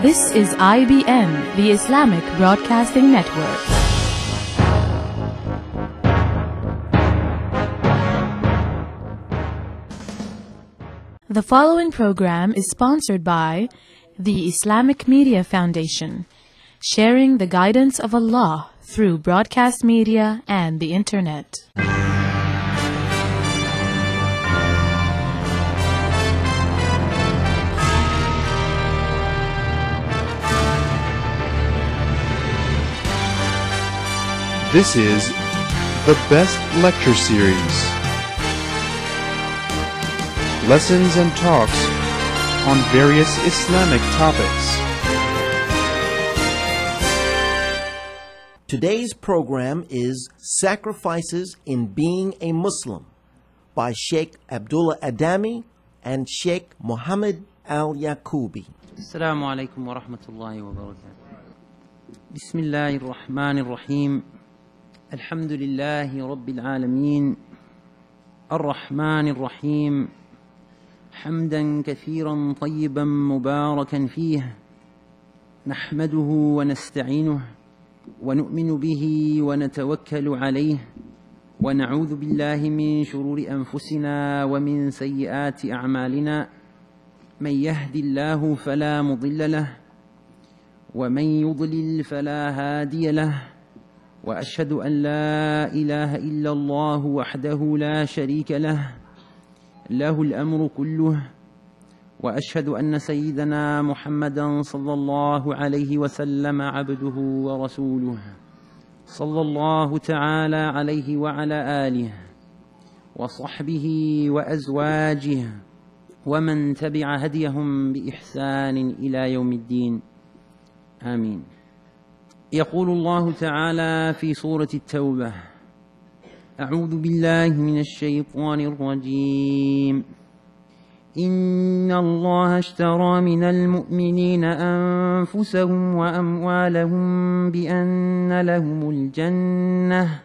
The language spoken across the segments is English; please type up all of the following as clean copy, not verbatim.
This is IBN, the Islamic Broadcasting Network. The following program is sponsored by the Islamic Media Foundation, sharing the guidance of Allah through broadcast media and the Internet. This is the Best Lecture Series. Lessons and talks on various Islamic topics. Today's program is Sacrifices in Being a Muslim by Sheikh Abdullah Adami and Sheikh Muhammad Al-Yaqubi. Assalamu alaikum wa rahmatullahi wa barakatuh. Bismillahir Rahmanir Rahim. Alhamdulillahi Rabbil Alameen. Ar-Rahmanir Rahim. حمدا كثيرا طيبا مباركا فيه نحمده ونستعينه ونؤمن به ونتوكل عليه ونعوذ بالله من شرور أنفسنا ومن سيئات أعمالنا من يهد الله فلا مضل له ومن يضلل فلا هادي له وأشهد أن لا إله إلا الله وحده لا شريك له له الأمر كله وأشهد أن سيدنا محمدا صلى الله عليه وسلم عبده ورسوله صلى الله تعالى عليه وعلى آله وصحبه وأزواجه ومن تبع هديهم بإحسان إلى يوم الدين آمين. يقول الله تعالى في سورة التوبة: أعوذ بالله من الشيطان الرجيم. إن الله اشترى من المؤمنين أنفسهم وأموالهم بأن لهم الجنة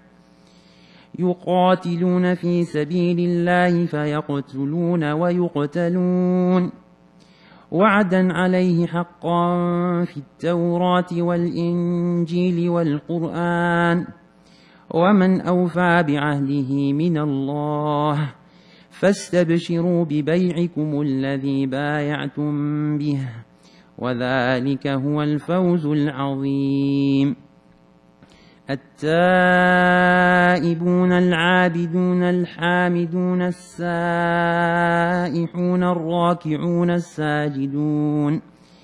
يقاتلون في سبيل الله فيقتلون ويقتلون وعدا عليه حقا في التوراة والإنجيل والقرآن ومن أوفى بعهده من الله فاستبشروا ببيعكم الذي بايعتم به وذلك هو الفوز العظيم. التائبون العابدون الحامدون السائحون الراكعون الساجدون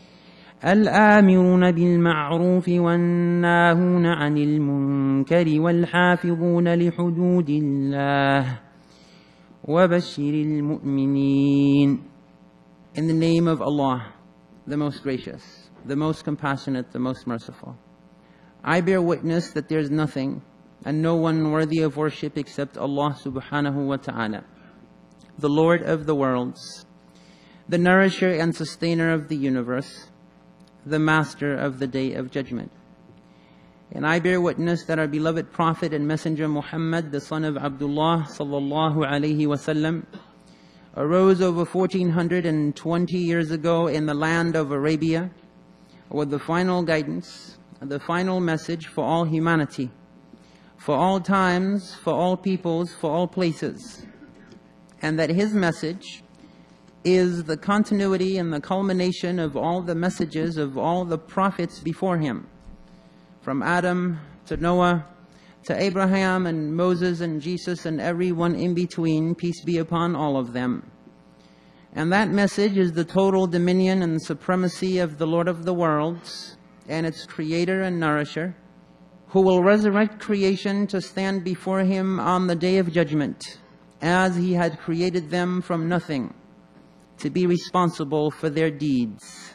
الآمرون بالمعروف والناهون عن المنكر والحافظون لحدود الله وبشر المؤمنين. In the name of Allah, the most gracious, the most compassionate, the most merciful. I bear witness that there is nothing and no one worthy of worship except Allah subhanahu wa ta'ala, the Lord of the worlds, the nourisher and sustainer of the universe, the master of the day of judgment. And I bear witness that our beloved Prophet and Messenger Muhammad, the son of Abdullah sallallahu alayhi wasallam, arose over 1420 years ago in the land of Arabia with the final guidance, the final message for all humanity, for all times, for all peoples, for all places. And that his message is the continuity and the culmination of all the messages of all the prophets before him, from Adam to Noah to Abraham and Moses and Jesus and everyone in between, peace be upon all of them. And that message is the total dominion and supremacy of the Lord of the worlds and its creator and nourisher, who will resurrect creation to stand before him on the day of judgment, as he had created them from nothing, to be responsible for their deeds.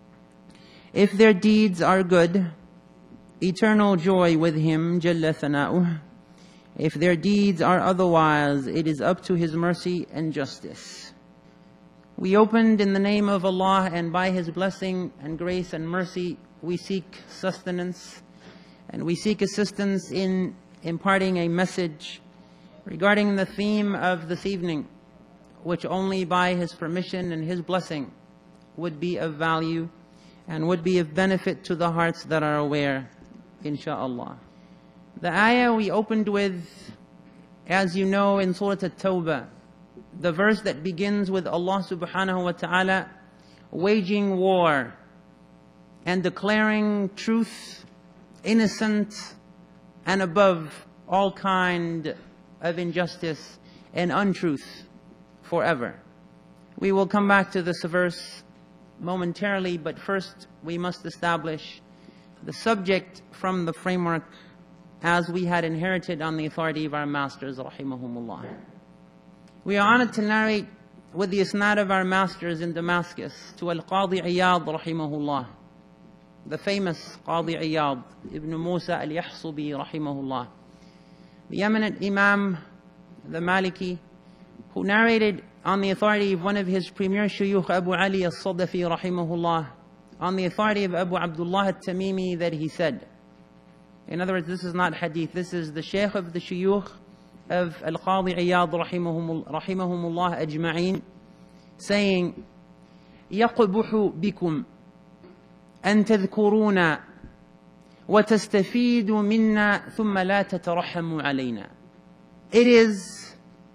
If their deeds are good, eternal joy with him, Jalla Thana'uh. If their deeds are otherwise, it is up to his mercy and justice. We opened in the name of Allah, and by his blessing and grace and mercy, we seek sustenance and we seek assistance in imparting a message regarding the theme of this evening, which only by his permission and his blessing would be of value and would be of benefit to the hearts that are aware, insha'Allah. The ayah we opened with, as you know, in Surah At-Tawbah, the verse that begins with Allah subhanahu wa ta'ala waging war and declaring truth, innocent and above all kind of injustice and untruth forever. We will come back to this verse momentarily, but first we must establish the subject from the framework as we had inherited on the authority of our masters, rahimahumullah. We are honored to narrate with the isnad of our masters in Damascus to Al-Qadi Iyad, rahimahullah, the famous Qadi Iyad, Ibn Musa al-Yahsubi, rahimahullah, the eminent Imam, the Maliki, who narrated on the authority of one of his premier shuyukh, Abu Ali al-Sadafi, rahimahullah, on the authority of Abu Abdullah al-Tamimi, that he said, in other words, this is not hadith, this is the shaykh of the shuyukh of Al-Qadi Iyad, rahimahumullah ajma'in, saying, يَقْبُحُ بِكُمْ أَن تَذْكُرُونَ وَتَسْتَفِيدُ مِنَّا ثُمَّ لَا تَتَرَحَّمُوا عَلَيْنَا. It is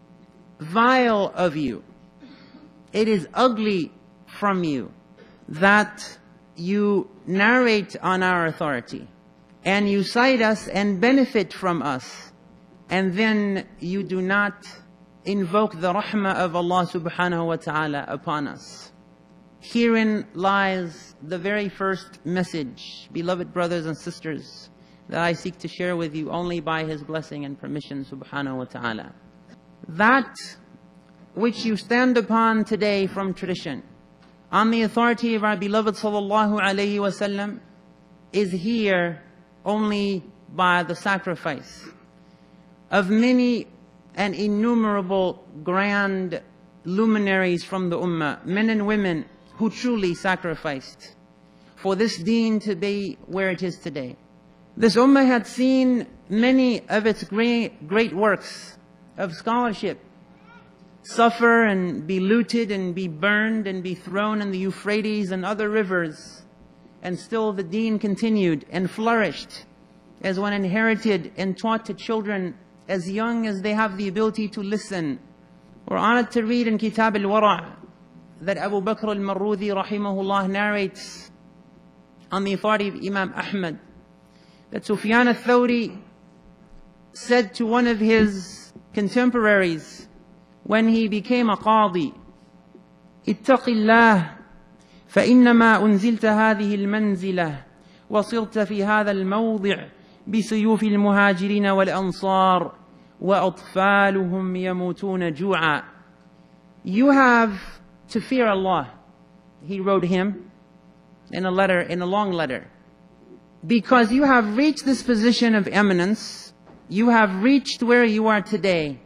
vile of you, it is ugly from you that you narrate on our authority and you cite us and benefit from us, and then you do not invoke the rahmah of Allah subhanahu wa ta'ala upon us. Herein lies the very first message, beloved brothers and sisters, that I seek to share with you only by His blessing and permission subhanahu wa ta'ala. That which you stand upon today from tradition, on the authority of our beloved sallallahu alayhi wa sallam, is here only by the sacrifice of many and innumerable grand luminaries from the ummah, men and women who truly sacrificed for this deen to be where it is today. This ummah had seen many of its great works of scholarship suffer and be looted and be burned and be thrown in the Euphrates and other rivers, and still the deen continued and flourished as one inherited and taught to children as young as they have the ability to listen. We're honored to read in Kitab al-Wara' that Abu Bakr al-Marrudi rahimahullah narrates on the authority of Imam Ahmad that Sufyan al-Thawri said to one of his contemporaries when he became a qadi, اتق الله فإنما أنزلت هذه المنزلة وصرت في هذا الموضع بسيوف المهاجرين والأنصار وأطفالهم يموتون جوعا. You have to fear Allah, he wrote him in a letter, in a long letter, because you have reached this position of eminence, you have reached where you are today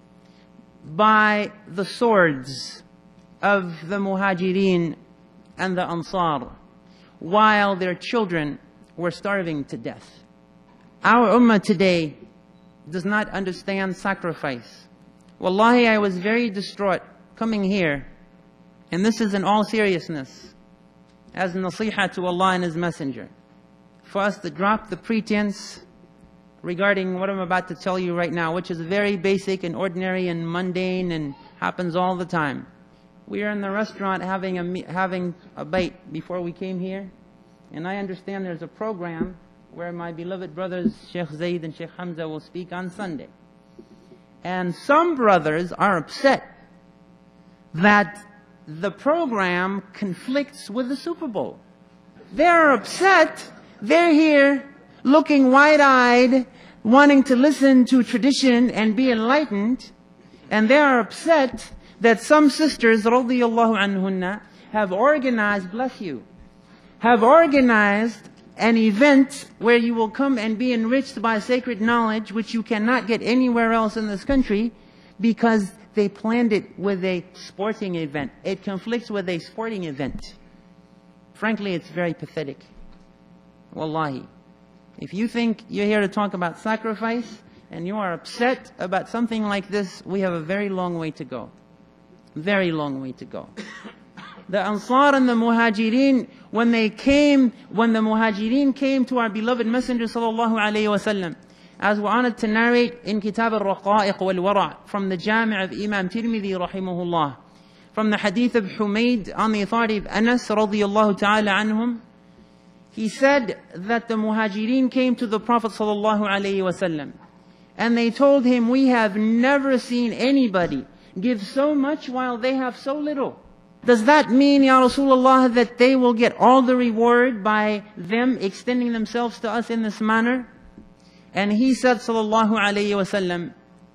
by the swords of the Muhajirin and the Ansar, while their children were starving to death. Our ummah today does not understand sacrifice. Wallahi, I was very distraught coming here, and this is in all seriousness, as nasiha to Allah and His Messenger, for us to drop the pretense regarding what I'm about to tell you right now, which is very basic and ordinary and mundane and happens all the time. We are in the restaurant having a bite before we came here, and I understand there's a program where my beloved brothers Sheikh Zaid and Sheikh Hamza will speak on Sunday. And some brothers are upset that the program conflicts with the Super Bowl. They're upset. They're here looking wide-eyed, wanting to listen to tradition and be enlightened, and they are upset that some sisters, radiyallahu anhunna, have organized, bless you, have organized an event where you will come and be enriched by sacred knowledge, which you cannot get anywhere else in this country, because they planned it with a sporting event. It conflicts with a sporting event. Frankly, it's very pathetic. Wallahi. If you think you're here to talk about sacrifice and you are upset about something like this, we have a very long way to go. Very long way to go. The Ansar and the Muhajirin, when the Muhajirin came to our beloved Messenger sallallahu alayhi wa sallam, as we're honored to narrate in Kitab al-Raqa'iq wal-Wara' from the Jami' of Imam Tirmidhi rahimahullah, from the hadith of Humayd on the authority of Anas radiyallahu ta'ala anhum, he said that the Muhajirin came to the Prophet sallallahu alayhi wa sallam, and they told him, we have never seen anybody give so much while they have so little. Does that mean, Ya Rasulullah, that they will get all the reward by them extending themselves to us in this manner? And he said, sallallahu alayhi wasallam,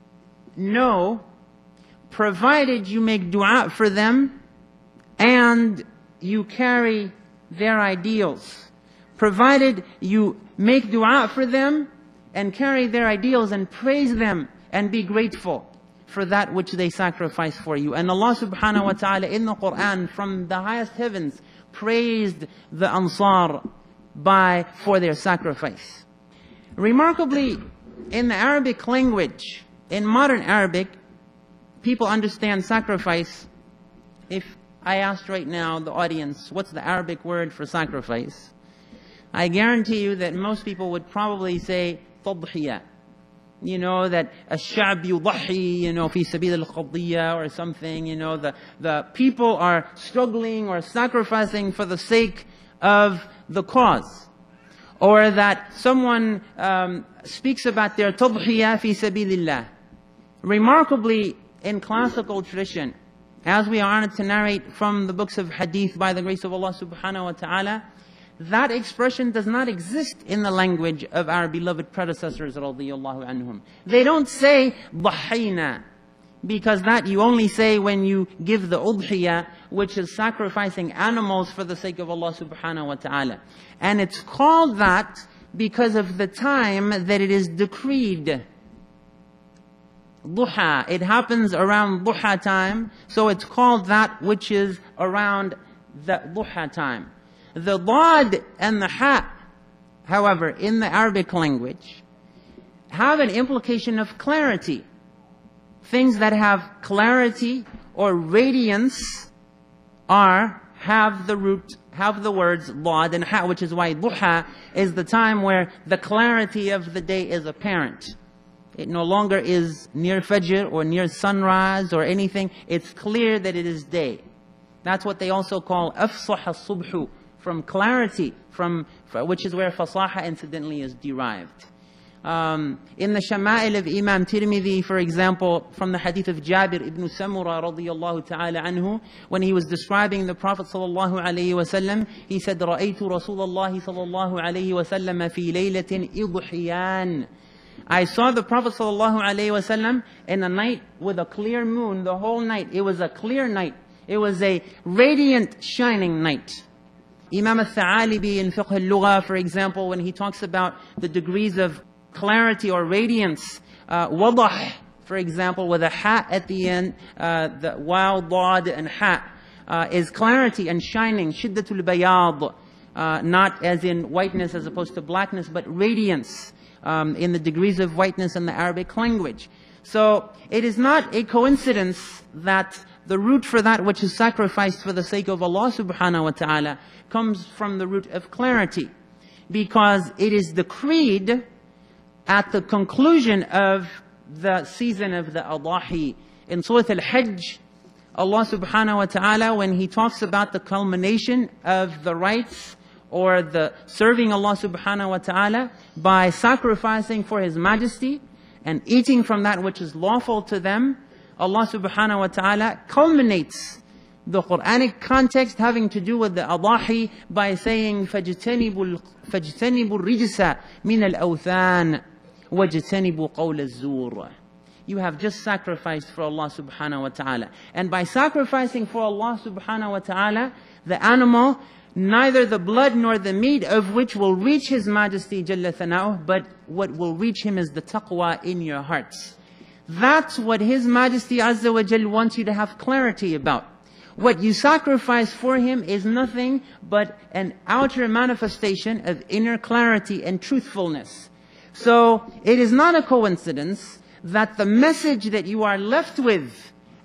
no, provided you make dua for them and you carry their ideals. Provided you make dua for them and carry their ideals and praise them and be grateful for that which they sacrifice for you. And Allah subhanahu wa ta'ala in the Quran from the highest heavens praised the Ansar for their sacrifice. Remarkably, in the Arabic language, in modern Arabic, people understand sacrifice. If I asked right now the audience, what's the Arabic word for sacrifice? I guarantee you that most people would probably say tadhiyah. You know, that ash-sha'b yudahi, fi sabil al-qadiyya or something, the people are struggling or sacrificing for the sake of the cause. Or that someone speaks about their tadhiyah fi sabilillah. Remarkably, in classical tradition, as we are honored to narrate from the books of hadith by the grace of Allah subhanahu wa ta'ala, that expression does not exist in the language of our beloved predecessors radiyallahu anhum. They don't say dhahayna, because that you only say when you give the udhiyah, which is sacrificing animals for the sake of Allah subhanahu wa ta'ala. And it's called that because of the time that it is decreed. Duha, it happens around duha time, so it's called that which is around the duha time. The dad and the ha, however, in the Arabic language, have an implication of clarity. Things that have clarity or radiance have the words dad and ha, which is why duha is the time where the clarity of the day is apparent. It no longer is near fajr or near sunrise or anything. It's clear that it is day. That's what they also call afsah as-subhu, from clarity, which is where fasaha incidentally is derived. In the Shama'il of Imam Tirmidhi, for example, from the hadith of Jabir ibn Samura radiyallahu ta'ala anhu, when he was describing the Prophet sallallahu alayhi wa sallam, he said, رَأَيْتُ رَسُولَ اللَّهِ sallallahu alayhi wa sallam فِي لَيْلَةٍ إِضْحِيَانٍ. I saw the Prophet sallallahu alayhi wa sallam in a night with a clear moon, the whole night. It was a clear night. It was a radiant, shining night. Imam al-Tha'alibi in Fiqh al-Lugha, for example, when he talks about the degrees of clarity or radiance, wadah, for example, with a ha at the end, the waw, dad, and ha, is clarity and shining, shiddatul bayad, not as in whiteness as opposed to blackness, but radiance in the degrees of whiteness in the Arabic language. So it is not a coincidence that the root for that which is sacrificed for the sake of Allah subhanahu wa ta'ala comes from the root of clarity. Because it is decreed at the conclusion of the season of the Adahi. In Surah Al-Hajj, Allah subhanahu wa ta'ala, when He talks about the culmination of the rites or the serving Allah subhanahu wa ta'ala by sacrificing for His majesty and eating from that which is lawful to them, Allah subhanahu wa ta'ala culminates the Quranic context having to do with the Adahi by saying فَاجْتَنِبُوا الرِّجْسَ مِنَ الْأَوْثَانِ وَاجْتَنِبُوا قَوْلَ الزُّورِ. You have just sacrificed for Allah subhanahu wa ta'ala. And by sacrificing for Allah subhanahu wa ta'ala, the animal, neither the blood nor the meat of which will reach His Majesty Jalla Thana'uh, but what will reach Him is the taqwa in your hearts. That's what His Majesty Azza wa Jal wants you to have clarity about. What you sacrifice for Him is nothing but an outer manifestation of inner clarity and truthfulness. So it is not a coincidence that the message that you are left with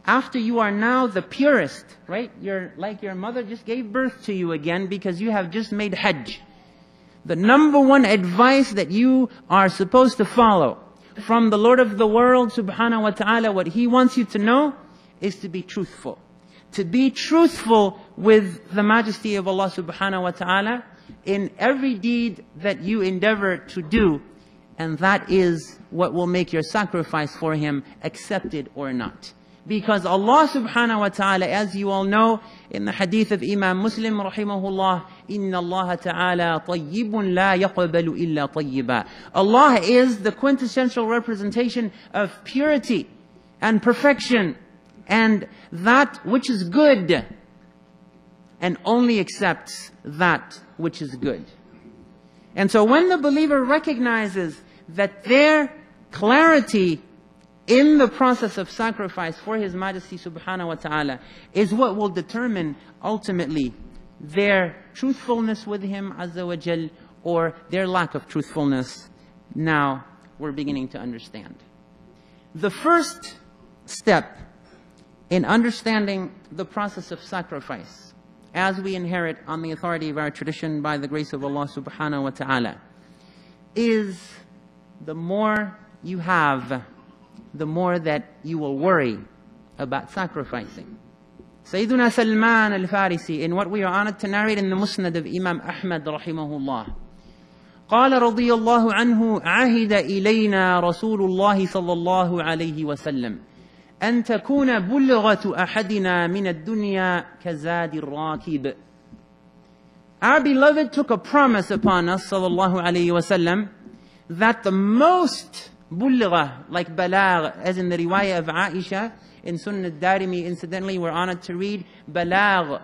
after you are now the purest, right? You're like your mother just gave birth to you again because you have just made Hajj. The number one advice that you are supposed to follow from the Lord of the world, subhanahu wa ta'ala, what He wants you to know is to be truthful. To be truthful with the majesty of Allah subhanahu wa ta'ala in every deed that you endeavor to do. And that is what will make your sacrifice for Him accepted or not. Because Allah subhanahu wa ta'ala, as you all know, in the hadith of Imam Muslim rahimahullah, إِنَّ اللَّهَ تَعَالَى طَيِّبٌ لَا يَقْبَلُ إِلَّا طَيِّبًا. Allah is the quintessential representation of purity and perfection and that which is good, and only accepts that which is good. And so when the believer recognizes that their clarity in the process of sacrifice for His Majesty subhanahu wa ta'ala is what will determine ultimately their truthfulness with Him azza wa jal, or their lack of truthfulness, now we're beginning to understand. The first step in understanding the process of sacrifice, as we inherit on the authority of our tradition by the grace of Allah subhanahu wa ta'ala, is the more you have, the more that you will worry about sacrificing. Sayyiduna Salman al-Farisi, in what we are honored to narrate in the Musnad of Imam Ahmad rahimahullah, قال رضي الله عنه عهد إلينا رسول الله صلى الله عليه وسلم أن تكون بلغة أحدنا من الدنيا كزاد الراكب. Our beloved took a promise upon us صلى الله عليه وسلم that the most bulgha, like balagh, as in the riwayah of Aisha in Sunnah al-Darimi, incidentally we're honored to read balagh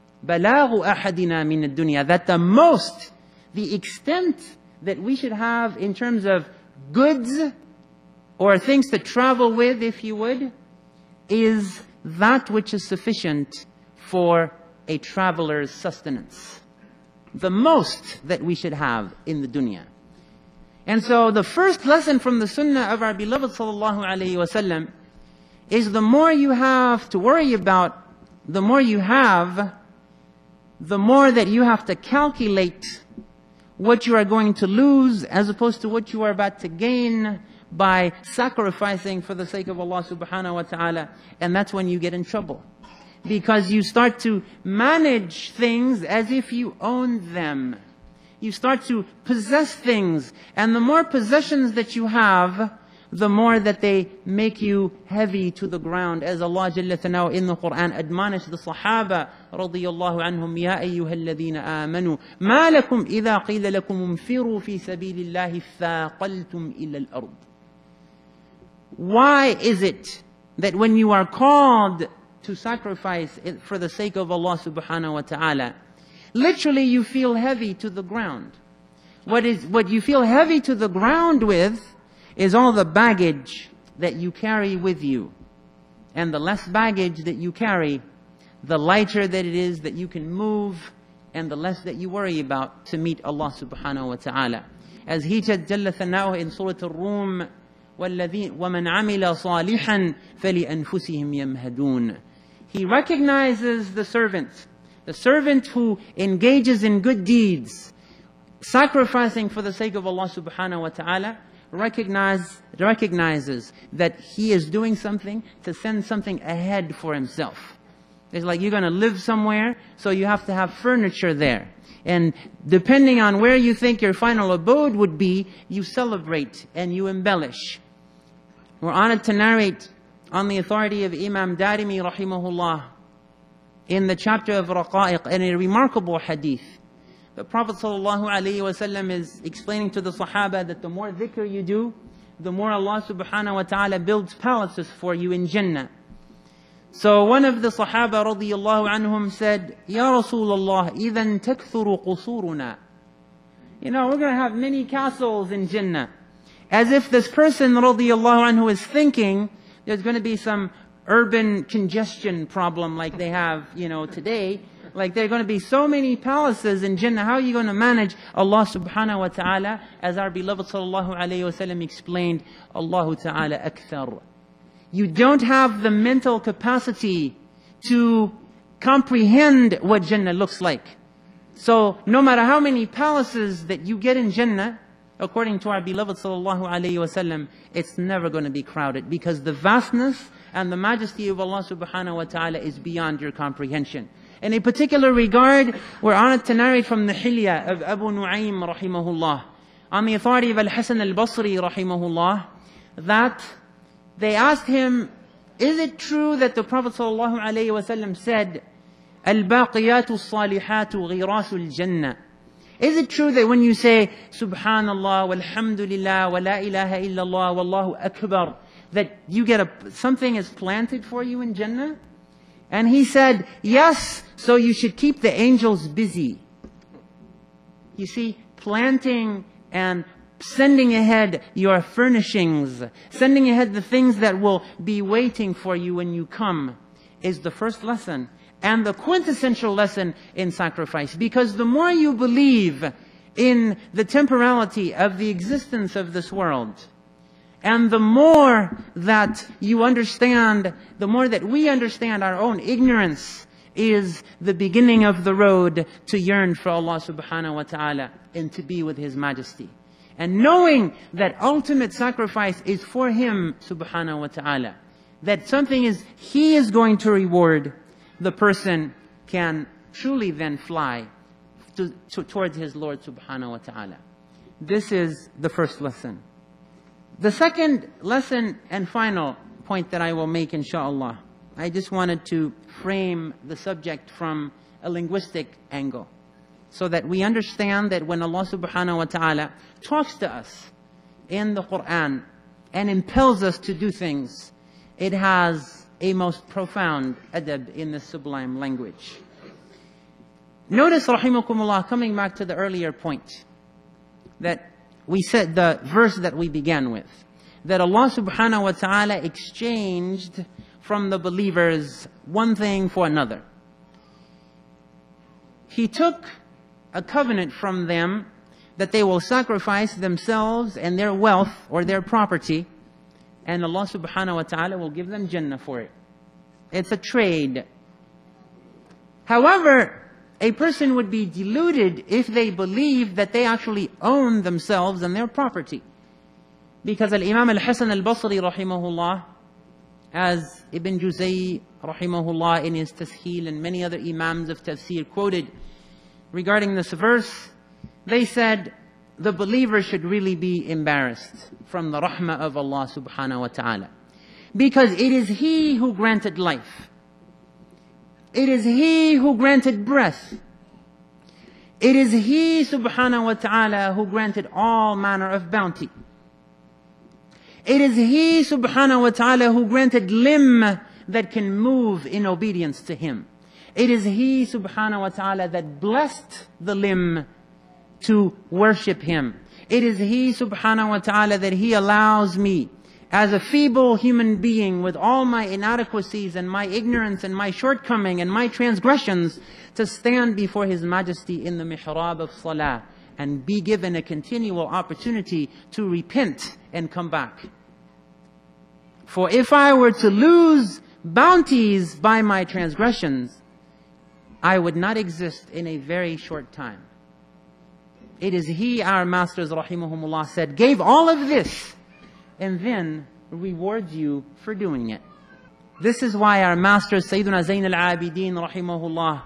أحدنا من الدنيا, that the most, the extent that we should have in terms of goods or things to travel with, if you would, is that which is sufficient for a traveler's sustenance. The most that we should have in the dunya. And so the first lesson from the sunnah of our beloved sallallahu alayhi wa sallam is the more you have to worry about, the more you have, the more that you have to calculate what you are going to lose as opposed to what you are about to gain by sacrificing for the sake of Allah subhanahu wa ta'ala. And that's when you get in trouble. Because you start to manage things as if you own them. You start to possess things. And the more possessions that you have, the more that they make you heavy to the ground. As Allah Jalla Thanahu in the Quran admonished the Sahaba radiyallahu anhum, Ya ayyuhal ladhina amanu, ma lakum idha qila lakum unfiru fi sabilillahi thaqaltum ila al-ard. Why is it that when you are called to sacrifice for the sake of Allah subhanahu wa ta'ala, literally you feel heavy to the ground? What you feel heavy to the ground with is all the baggage that you carry with you. And the less baggage that you carry, the lighter that it is that you can move, and the less that you worry about to meet Allah subhanahu wa ta'ala. As He said Jalla Thanahu in Surah Al-Rum, وَمَنْ عَمِلَ صَالِحًا فَلِأَنفُسِهِمْ يَمْهَدُونَ. He recognizes the servant who engages in good deeds, sacrificing for the sake of Allah subhanahu wa ta'ala, recognizes that he is doing something to send something ahead for himself. It's like you're going to live somewhere, so you have to have furniture there. And depending on where you think your final abode would be, you celebrate and you embellish. We're honored to narrate on the authority of Imam Darimi rahimahullah in the chapter of Raqa'iq, in a remarkable hadith. The Prophet ﷺ is explaining to the Sahaba that the more dhikr you do, the more Allah subhanahu wa ta'ala builds palaces for you in Jannah. So one of the Sahaba radiyallahu anhum said, Ya Rasulullah, idhan takthuru qusuruna. We're going to have many castles in Jannah. As if this person radiyallahu anhu is thinking there's going to be some urban congestion problem like they have, today. Like there are going to be so many palaces in Jannah. How are you going to manage? Allah subhanahu wa ta'ala, as our beloved sallallahu alayhi wa sallam explained, Allah ta'ala akthar. You don't have the mental capacity to comprehend what Jannah looks like. So no matter how many palaces that you get in Jannah, according to our beloved sallallahu alayhi wasallam, it's never going to be crowded, because the vastness and the majesty of Allah subhanahu wa ta'ala is beyond your comprehension. In a particular regard, we're honored to narrate from the Hilya of Abu Nu'aym rahimahullah, on the authority of Al-Hasan al-Basri rahimahullah, that they asked him, is it true that the Prophet sallallahu alayhi wasallam said, Al-Baqiyatu Salihatu Ghirasul Jannah? Is it true that when you say Subhanallah, Walhamdulillah, Wa la ilaha illallah, Wallahu Akbar, that you get something is planted for you in Jannah? And he said, yes, so you should keep the angels busy. You see, planting and sending ahead your furnishings, sending ahead the things that will be waiting for you when you come, is the first lesson and the quintessential lesson in sacrifice. Because the more you believe in the temporality of the existence of this world, and the more that you understand, the more that we understand our own ignorance is the beginning of the road to yearn for Allah subhanahu wa ta'ala and to be with His majesty. And knowing that ultimate sacrifice is for Him subhanahu wa ta'ala, that something is, He is going to reward, the person can truly then fly towards his Lord subhanahu wa ta'ala. This is the first lesson. The second lesson and final point that I will make, inshaAllah, I just wanted to frame the subject from a linguistic angle, so that we understand that when Allah subhanahu wa ta'ala talks to us in the Quran and impels us to do things, it has a most profound adab in this sublime language. Notice, rahimakumullah, coming back to the earlier point, that we said, the verse that we began with, that Allah subhanahu wa ta'ala exchanged from the believers one thing for another. He took a covenant from them that they will sacrifice themselves and their wealth or their property, and Allah subhanahu wa ta'ala will give them Jannah for it. It's a trade. However, a person would be deluded if they believe that they actually own themselves and their property. Because Al-Imam Al-Hasan Al-Basri rahimahullah, as Ibn Juzay rahimahullah in his Tasheel and many other Imams of Tafsir quoted regarding this verse, they said the believer should really be embarrassed from the rahmah of Allah subhanahu wa ta'ala. Because it is He who granted life. It is He who granted breath. It is He subhanahu wa ta'ala who granted all manner of bounty. It is He subhanahu wa ta'ala who granted limb that can move in obedience to Him. It is He subhanahu wa ta'ala that blessed the limb to worship Him. It is He subhanahu wa ta'ala that He allows me, as a feeble human being with all my inadequacies and my ignorance and my shortcoming and my transgressions, to stand before His majesty in the mihrab of salah and be given a continual opportunity to repent and come back. For if I were to lose bounties by my transgressions, I would not exist in a very short time. It is He, our masters rahimahumullah said, gave all of this and then rewards you for doing it. This is why our master Sayyiduna Zayn al-Abidin rahimahullah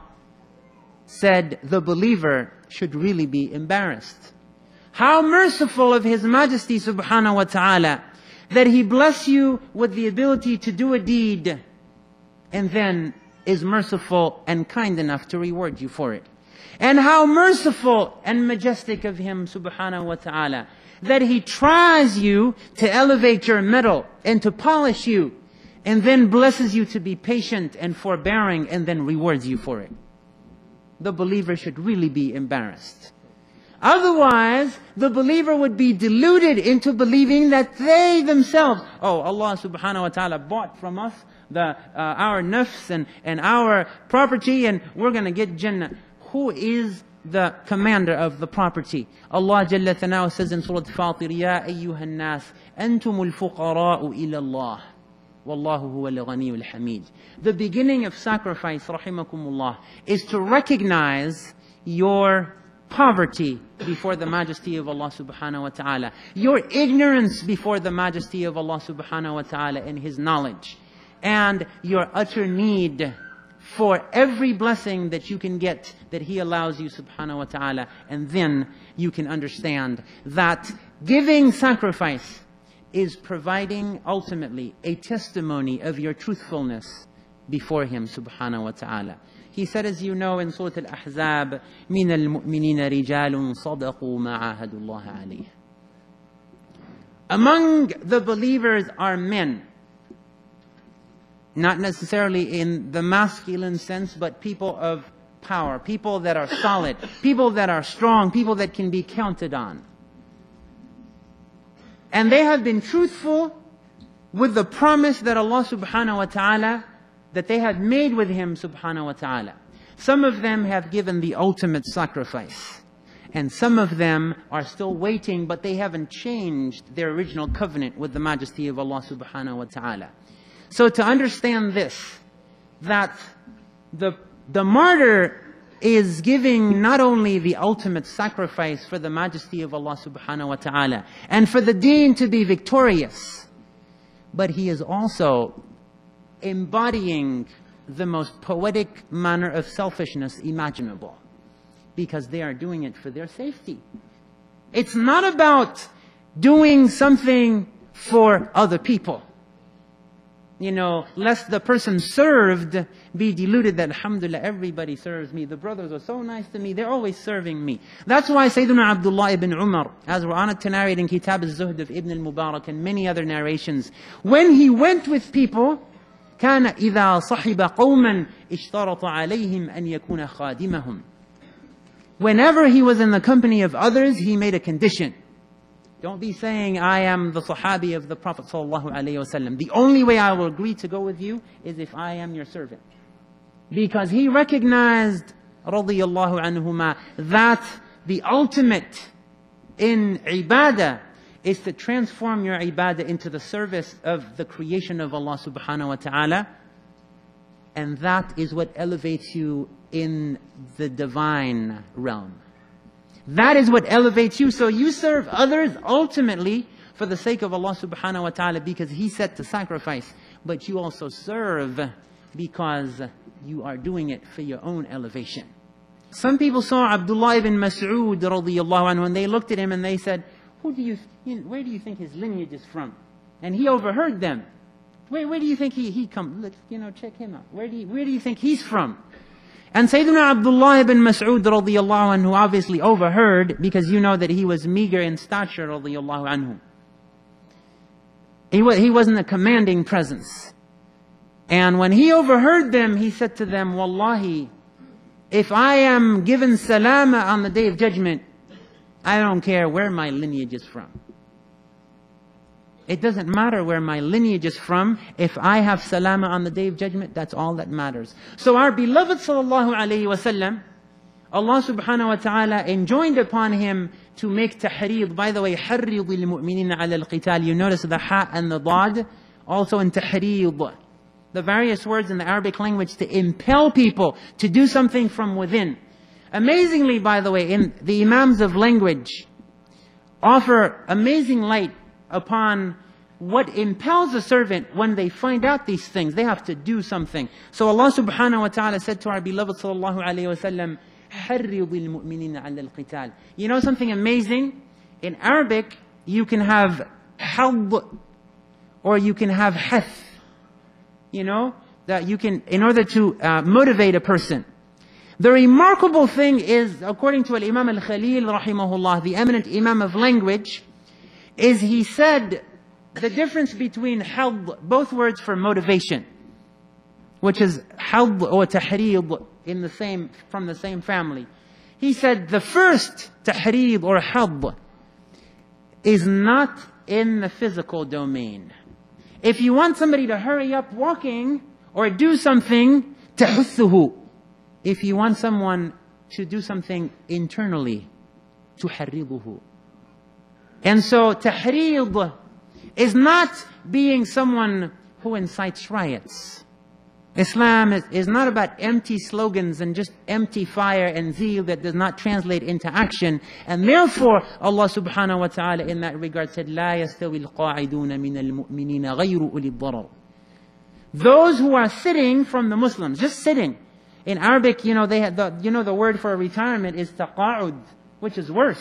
said the believer should really be embarrassed. How merciful of His Majesty subhanahu wa ta'ala that He bless you with the ability to do a deed and then is merciful and kind enough to reward you for it. And how merciful and majestic of Him subhanahu wa ta'ala that He tries you to elevate your metal and to polish you, and then blesses you to be patient and forbearing and then rewards you for it. The believer should really be embarrassed. Otherwise, the believer would be deluded into believing that they themselves, oh, Allah subhanahu wa ta'ala bought from us our nafs and our property, and we're going to get Jannah. Who is the commander of the property? Allah Jalla Thanahu says in Surah Fatir, Ya ayyuhan nas, antumul fuqara'u ila Allah, Wallahu huwa al-ghaniyyul hamid. The beginning of sacrifice, rahimakumullah, is to recognize your poverty before the majesty of Allah subhanahu wa ta'ala, your ignorance before the majesty of Allah subhanahu wa ta'ala and His knowledge, and your utter need for every blessing that you can get that He allows you subhanahu wa ta'ala. And then you can understand that giving sacrifice is providing ultimately a testimony of your truthfulness before Him subhanahu wa ta'ala. He said, as you know, in Surah Al-Ahzab, مِنَ الْمُؤْمِنِينَ رِجَالٌ صَدَقُوا مَا عَاهَدُوا اللَّهَ عَلَيْهِ. Among the believers are men. Not necessarily in the masculine sense, but people of power, people that are solid, people that are strong, people that can be counted on. And they have been truthful with the promise that Allah subhanahu wa ta'ala, that they have made with Him subhanahu wa ta'ala. Some of them have given the ultimate sacrifice. And some of them are still waiting, but they haven't changed their original covenant with the majesty of Allah subhanahu wa ta'ala. So to understand this, that the martyr is giving not only the ultimate sacrifice for the majesty of Allah subhanahu wa ta'ala and for the deen to be victorious, but he is also embodying the most poetic manner of selfishness imaginable, because they are doing it for their safety. It's not about doing something for other people. Lest the person served be deluded that, alhamdulillah, everybody serves me. The brothers are so nice to me. They're always serving me. That's why Sayyidina Abdullah ibn Umar, as we're honored to narrate in Kitab al-Zuhd of Ibn al-Mubarak and many other narrations, when he went with people, كان إذا صحب قوما اشترط عليهم أن يكون خادمهم. Whenever he was in the company of others, he made a condition. Don't be saying, I am the Sahabi of the Prophet ﷺ. The only way I will agree to go with you is if I am your servant. Because he recognized, radiyallahu anhuma, that the ultimate in ibadah is to transform your ibadah into the service of the creation of Allah subhanahu wa ta'ala. And that is what elevates you in the divine realm. That is what elevates you. So you serve others ultimately for the sake of Allah subhanahu wa ta'ala, because He said to sacrifice. But you also serve because you are doing it for your own elevation. Some people saw Abdullah ibn Mas'ud radiyallahu anhu, and they looked at him and they said, where do you think his lineage is from? And he overheard them. Where do you think he comes? Look, check him out. Where do you think he's from? And Sayyidina Abdullah ibn Mas'ud radiyallahu anhu obviously overheard, because you know that he was meager in stature radiyallahu anhu. He wasn't a commanding presence. And when he overheard them, he said to them, Wallahi, if I am given salama on the Day of Judgment, I don't care where my lineage is from. It doesn't matter where my lineage is from. If I have salama on the Day of Judgment, that's all that matters. So our beloved sallallahu alayhi wa sallam, Allah subhanahu wa ta'ala enjoined upon him to make tahreed. By the way, حَرِّضِ الْمُؤْمِنِينَ عَلَى الْقِتَالِ. You notice the ha and the dad, also in tahreed. The various words in the Arabic language to impel people to do something from within. Amazingly, by the way, in the Imams of language offer amazing light upon what impels a servant when they find out these things. They have to do something. So Allah subhanahu wa ta'ala said to our beloved sallallahu alayhi wa sallam, حَرِّضِ الْمُؤْمِنِينَ عَلَى الْقِتَالِ. You know something amazing? In Arabic, you can have حَض or you can have hath. That you can, in order to motivate a person. The remarkable thing is, according to Imam al-Khalil rahimahullah, the eminent Imam of language, is he said the difference between hadd, both words for motivation, which is hadd or tahreed from the same family. He said the first tahreed or hadd is not in the physical domain. If you want somebody to hurry up walking or do something, tahuthuhu. If you want someone to do something internally, tuharriduhu. And so tahreed is not being someone who incites riots. Islam is not about empty slogans and just empty fire and zeal that does not translate into action. And therefore, Allah subhanahu wa ta'ala in that regard said, لا يستوي القاعدون من المؤمنين غير أولي الضرر. Those who are sitting from the Muslims, just sitting. In Arabic, they had the word for retirement is taqa'ud, which is worse.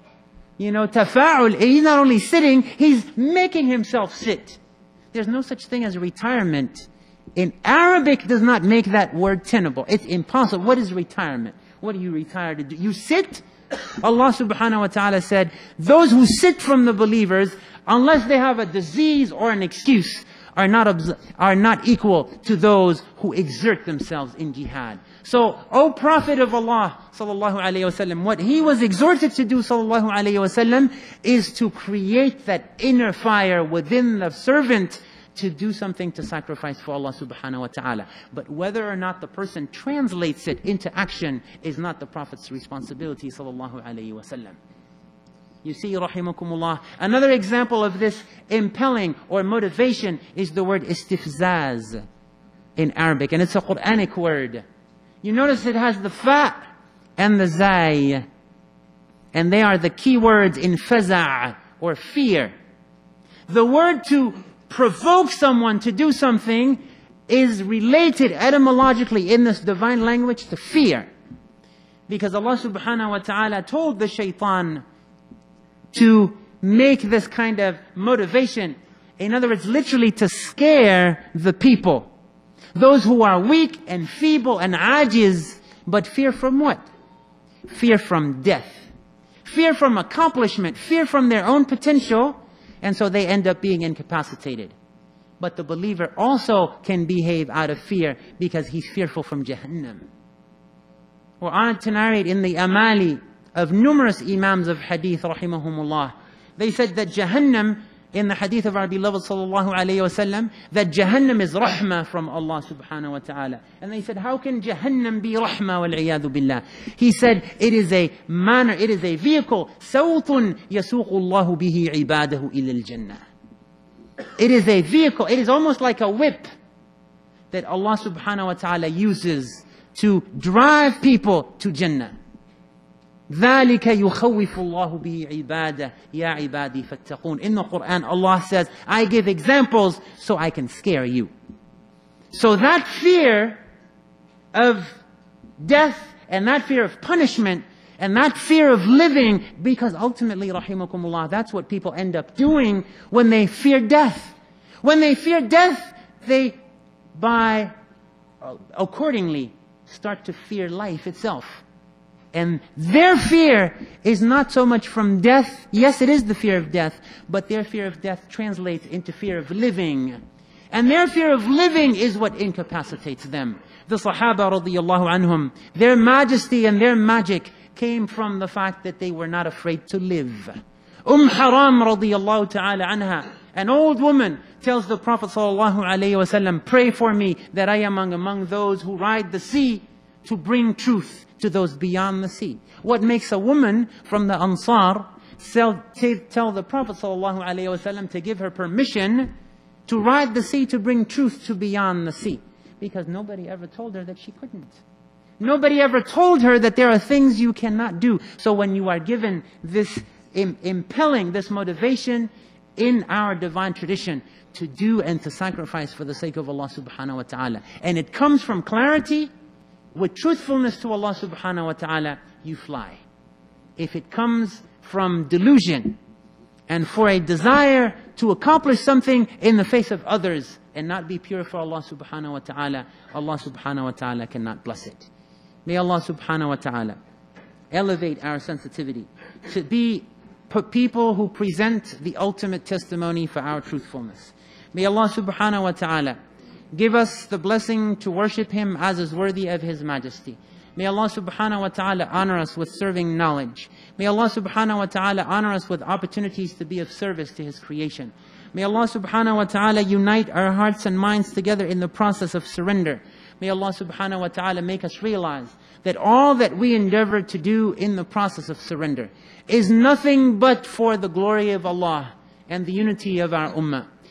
Tafa'ul, he's not only sitting, he's making himself sit. There's no such thing as retirement. In Arabic does not make that word tenable. It's impossible. What is retirement? What do you retire to do? You sit? Allah subhanahu wa ta'ala said, those who sit from the believers, unless they have a disease or an excuse, are not equal to those who exert themselves in jihad. So, O Prophet of Allah sallallahu alayhi wasallam, what he was exhorted to do sallallahu alayhi wasallam is to create that inner fire within the servant to do something to sacrifice for Allah subhanahu wa ta'ala. But whether or not the person translates it into action is not the Prophet's responsibility sallallahu alayhi wasallam. You see, rahimakumullah, another example of this impelling or motivation is the word istifzaz in Arabic, and it's a Quranic word. You notice it has the fa and the zay, and they are the key words in faza' or fear. The word to provoke someone to do something is related etymologically in this divine language to fear. Because Allah subhanahu wa ta'ala told the shaitan to make this kind of motivation. In other words, literally to scare the people. Those who are weak and feeble and ajiz, but fear from what? Fear from death. Fear from accomplishment. Fear from their own potential. And so they end up being incapacitated. But the believer also can behave out of fear because he's fearful from Jahannam. We're honored to narrate in the Amali of numerous Imams of Hadith, rahimahumullah. They said that Jahannam, in the Hadith of our beloved sallallahu alayhi wasallam, that Jahannam is rahmah from Allah subhanahu wa ta'ala. And they said, how can Jahannam be rahmah wal-iyadhu billah? He said, it is a manner, it is a vehicle, sawtun yasuqu Allahu bihi ibadahu ila al-jannah. It is a vehicle, it is almost like a whip that Allah subhanahu wa ta'ala uses to drive people to Jannah. ذَلِكَ يُخَوِّفُ اللَّهُ بِهِ عِبَادَهُ يَا عِبَادِي فَاتَّقُونَ. In the Quran, Allah says, I give examples so I can scare you. So that fear of death and that fear of punishment and that fear of living, because ultimately, rahimakumullah, that's what people end up doing when they fear death. When they fear death, they, accordingly, start to fear life itself. And their fear is not so much from death. Yes, it is the fear of death, but their fear of death translates into fear of living. And their fear of living is what incapacitates them. The Sahaba radiyallahu anhum, their majesty and their magic came from the fact that they were not afraid to live. Haram radiyallahu ta'ala anha, an old woman, tells the Prophet sallallahu alayhi wasallam, pray for me that I am among those who ride the sea to bring truth to those beyond the sea. What makes a woman from the Ansar tell the Prophet ﷺ to give her permission to ride the sea to bring truth to beyond the sea? Because nobody ever told her that she couldn't. Nobody ever told her that there are things you cannot do. So when you are given this impelling, this motivation in our divine tradition to do and to sacrifice for the sake of Allah subhanahu wa ta'ala, and it comes from clarity, with truthfulness to Allah subhanahu wa ta'ala, you fly. If it comes from delusion and for a desire to accomplish something in the face of others and not be pure for Allah subhanahu wa ta'ala cannot bless it. May Allah subhanahu wa ta'ala elevate our sensitivity to be people who present the ultimate testimony for our truthfulness. May Allah subhanahu wa ta'ala give us the blessing to worship Him as is worthy of His majesty. May Allah subhanahu wa ta'ala honor us with serving knowledge. May Allah subhanahu wa ta'ala honor us with opportunities to be of service to His creation. May Allah subhanahu wa ta'ala unite our hearts and minds together in the process of surrender. May Allah subhanahu wa ta'ala make us realize that all that we endeavor to do in the process of surrender is nothing but for the glory of Allah and the unity of our ummah.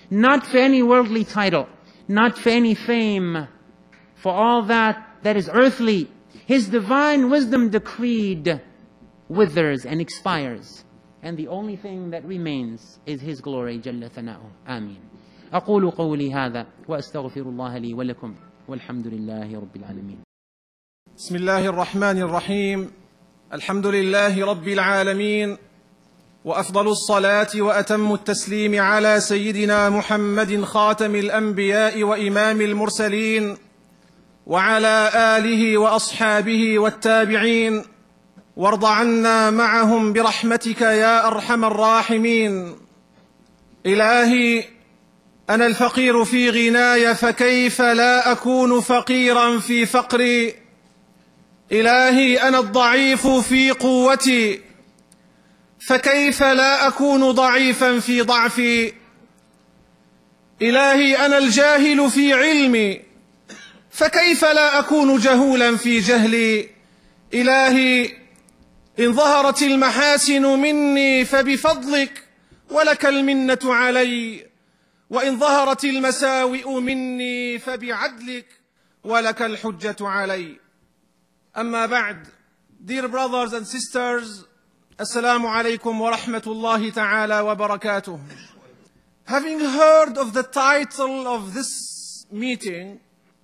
not for any worldly title, not for any fame, for all that is earthly. His divine wisdom decreed withers and expires, and the only thing that remains is His glory, جل ثناؤه. آمين. أقول قولي هذا وأستغفر الله لي ولكم والحمد لله رب العالمين. بسم الله الرحمن الرحيم. الحمد لله رب العالمين، وأفضل الصلاة وأتم التسليم على سيدنا محمد خاتم الأنبياء وإمام المرسلين، وعلى آله وأصحابه والتابعين، وارض عنا معهم برحمتك يا أرحم الراحمين. إلهي أنا الفقير في غناي، فكيف لا أكون فقيرا في فقري؟ إلهي أنا الضعيف في قوتي، فكيف لا أكون ضعيفا في ضعفي؟ إلهي أنا الجاهل في علمي، فكيف لا أكون جهولا في جهلي؟ إلهي إن ظهرت المحاسن مني فبفضلك ولك المنة علي، وإن ظهرت المساوئ مني فبعدلك ولك الحجة علي. أما بعد, dear brothers and sisters, Assalamu alaikum wa rahmatullahi ta'ala wa barakatuh. Having heard of the title of this meeting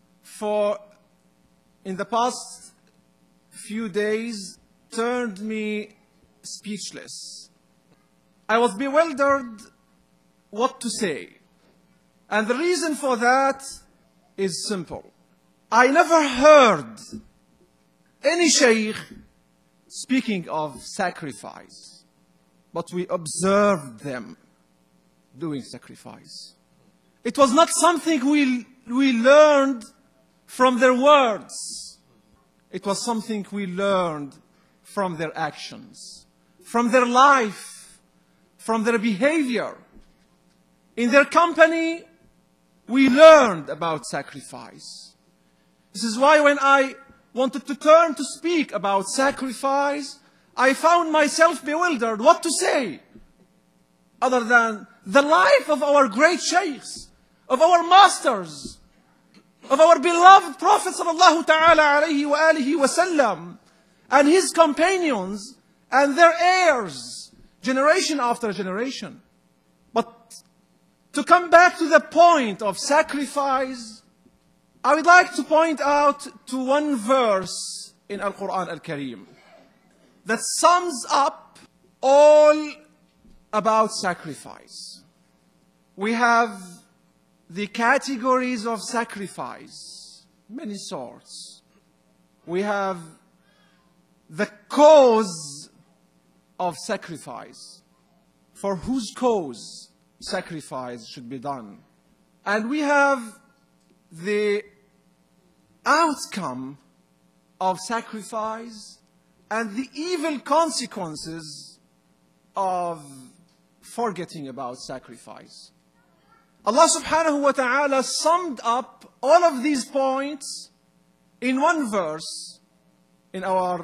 in the past few days turned me speechless. I was bewildered what to say. And the reason for that is simple. I never heard any sheikh speaking of sacrifice, but we observed them doing sacrifice. It was not something we learned from their words. It was something we learned from their actions, from their life, from their behavior. In their company, we learned about sacrifice. This is why when I wanted to turn to speak about sacrifice, I found myself bewildered what to say other than the life of our great sheikhs, of our masters, of our beloved Prophet sallallahu ta'ala alayhi wa alihi wa sallam, and his companions and their heirs, generation after generation. But to come back to the point of sacrifice, I would like to point out to one verse in Al-Quran Al-Kareem that sums up all about sacrifice. We have the categories of sacrifice, many sorts. We have the cause of sacrifice, for whose cause sacrifice should be done. And we have the outcome of sacrifice and the evil consequences of forgetting about sacrifice. Allah subhanahu wa ta'ala summed up all of these points in one verse in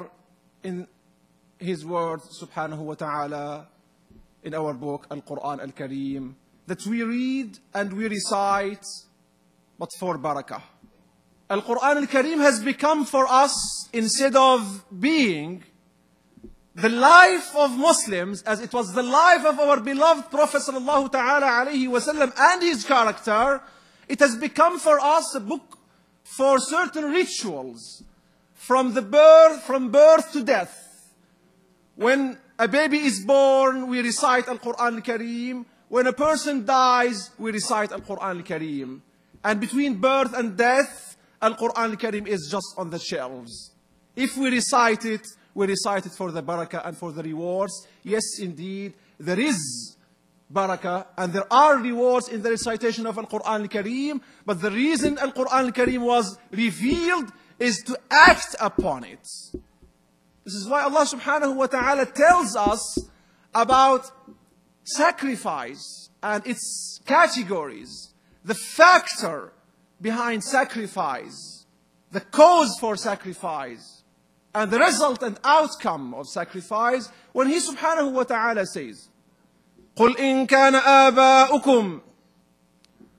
His word subhanahu wa ta'ala, in our book Al-Quran Al-Kareem, that we read and we recite, but for barakah. Al-Quran Al-Kareem has become for us, instead of being the life of Muslims, as it was the life of our beloved Prophet sallallahu ta'ala alayhi wa sallam and his character, it has become for us a book for certain rituals from birth to death. When a baby is born, we recite Al-Quran Al-Kareem. When a person dies, we recite Al-Quran Al-Kareem. And between birth and death, Al-Quran Al-Kareem is just on the shelves. If we recite it for the barakah and for the rewards. Yes, indeed, there is barakah and there are rewards in the recitation of Al-Quran Al-Kareem. But the reason Al-Quran Al-Kareem was revealed is to act upon it. This is why Allah subhanahu wa ta'ala tells us about sacrifice and its categories, the factor behind sacrifice, the cause for sacrifice, and the result and outcome of sacrifice, when He subhanahu wa ta'ala says, قُلْ إِن كَانَ آبَاؤُكُمْ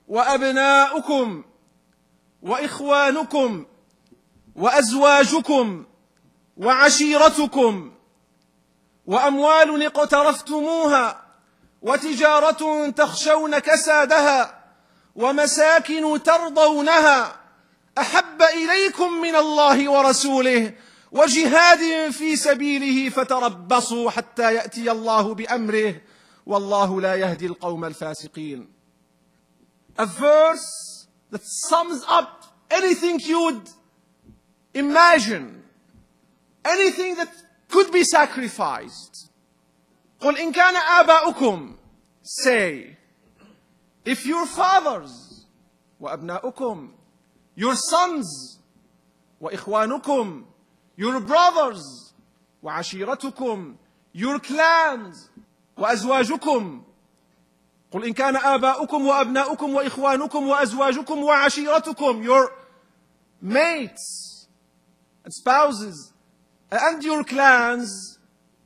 وأبناؤكم وإخوانكم وأزواجكم وعشيرتكم وأموال اقترفتموها وتجارة تخشون كسادها ومساكن ترضونها أحب إليكم من الله ورسوله وجهاد في سبيله فتربصوا حتى يأتي الله بأمره والله لا يهدي القوم الفاسقين. A verse that sums up anything you'd imagine, anything that could be sacrificed. قل إن كان آباؤكم, say, if your fathers, وأبناؤكم, your sons, وإخوانكم, your brothers, وعشيرتكم, your clans, وأزواجكم. قل إن كان آباؤكم وأبناؤكم وإخوانكم وأزواجكم وعشيرتكم, your mates and spouses and your clans,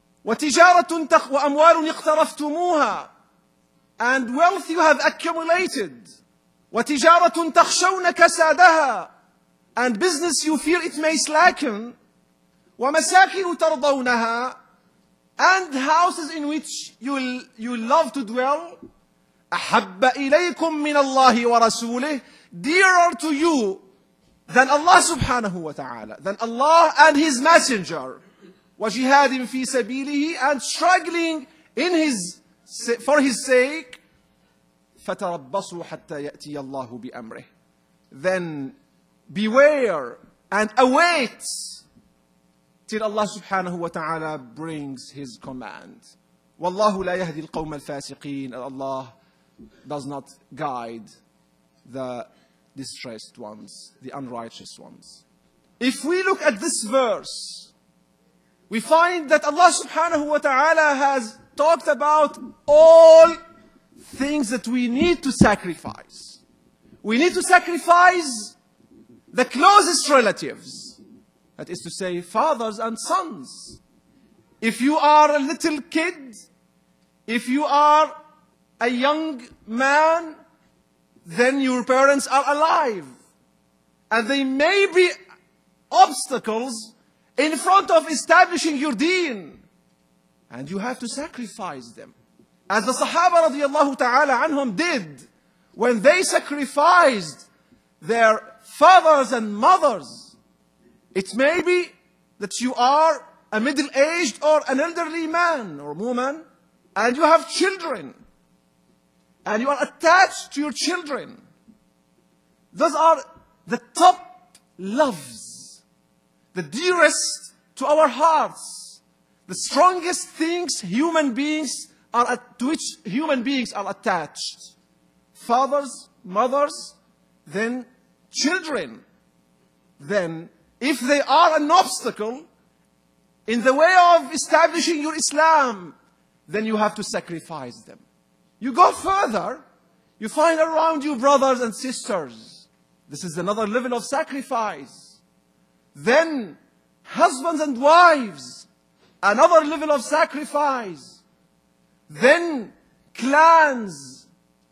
وأموال اقترفتموها, and wealth you have accumulated, وتجارة تخشون كسادها, and business you fear it may slacken, ومساكن ترضونها, and houses in which you love to dwell, أحب إليكم من الله ورسوله, dearer to you than Allah subhanahu wa ta'ala, than Allah and His Messenger, وجهاد في سبيله, and struggling for His sake, فتربصوا حتى يأتي الله بأمره. Then beware and await till Allah subhanahu wa ta'ala brings His command. والله لا يهدي القوم الفاسقين, and Allah does not guide the distressed ones, the unrighteous ones. If we look at this verse, we find that Allah subhanahu wa ta'ala has talked about all things that we need to sacrifice. We need to sacrifice the closest relatives. That is to say, fathers and sons. If you are a little kid, if you are a young man, then your parents are alive. And they may be obstacles in front of establishing your deen. And you have to sacrifice them. As the Sahaba radiallahu ta'ala anhum did when they sacrificed their fathers and mothers. It may be that you are a middle-aged or an elderly man or woman, and you have children, and you are attached to your children. Those are the top loves, the dearest to our hearts, the strongest things to which human beings are attached. Fathers, mothers, then children. Then, if they are an obstacle in the way of establishing your Islam, then you have to sacrifice them. You go further, you find around you brothers and sisters. This is another level of sacrifice. Then, husbands and wives, another level of sacrifice. Then, clans,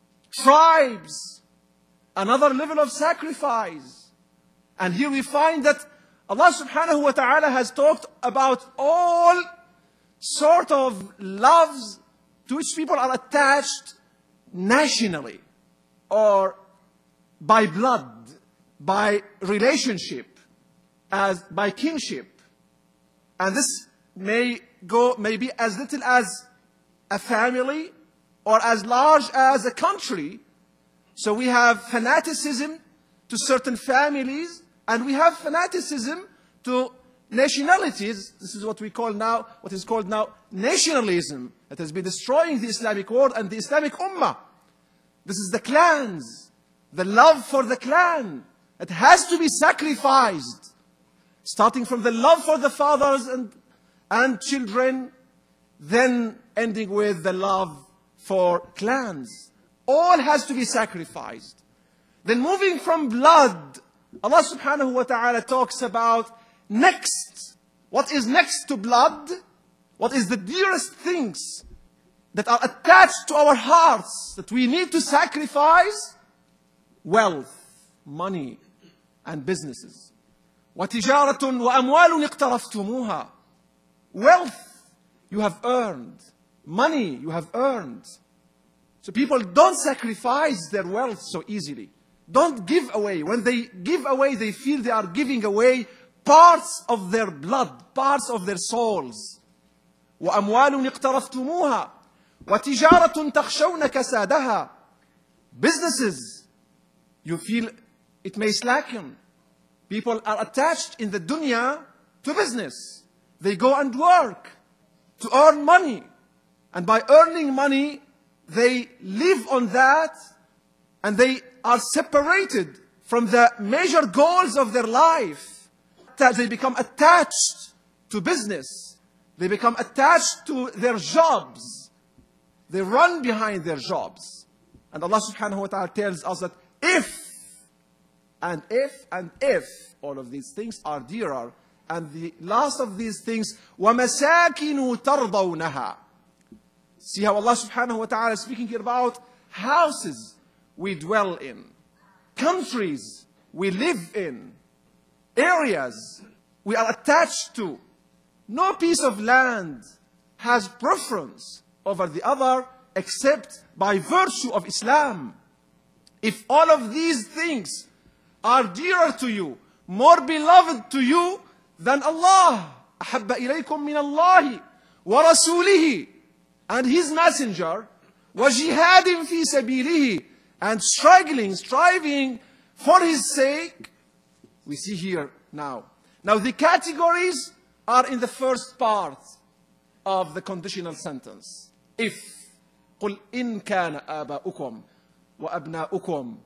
tribes, another level of sacrifice. And here we find that Allah subhanahu wa ta'ala has talked about all sort of loves to which people are attached nationally or by blood, by relationship, by kinship. And this may be as little as a family or as large as a country. So we have fanaticism to certain families, and we have fanaticism to nationalities. This is what is called now nationalism, that has been destroying the Islamic world and the Islamic Ummah. This is the clans, the love for the clan. It has to be sacrificed, starting from the love for the fathers and children, then ending with the love for clans. All has to be sacrificed. Then moving from blood, Allah subhanahu wa ta'ala talks about next. What is next to blood? What is the dearest things that are attached to our hearts that we need to sacrifice? wealth, money, and businesses. وَتِجَارَةٌ وَأَمْوَالٌ اقْتَرَفْتُمُوهَا. Wealth you have earned. Money you have earned. So people don't sacrifice their wealth so easily. Don't give away. When they give away, they feel they are giving away parts of their blood, parts of their souls. وَأَمْوَالٌ اقْتَرَفْتُمُوهَا وَتِجَارَةٌ تَخْشَوْنَ كَسَادَهَا. Businesses, you feel it may slacken. People are attached in the dunya to business. They go and work to earn money. And by earning money, they live on that and they are separated from the major goals of their life. They become attached to business. They become attached to their jobs. They run behind their jobs. And Allah subhanahu wa ta'ala tells us that if all of these things are dearer, and the last of these things, وَمَسَاكِنُ تَرْضَوْنَهَا. See how Allah subhanahu wa ta'ala is speaking here about houses we dwell in, countries we live in, areas we are attached to. No piece of land has preference over the other except by virtue of Islam. If all of these things are dearer to you, more beloved to you than Allah, أحب إليكم من الله ورسوله and His Messenger, وجهاد في سبيله, and striving for His sake, we see here now. Now the categories are in the first part of the conditional sentence. If قل إن كان آباؤكم وأبناؤكم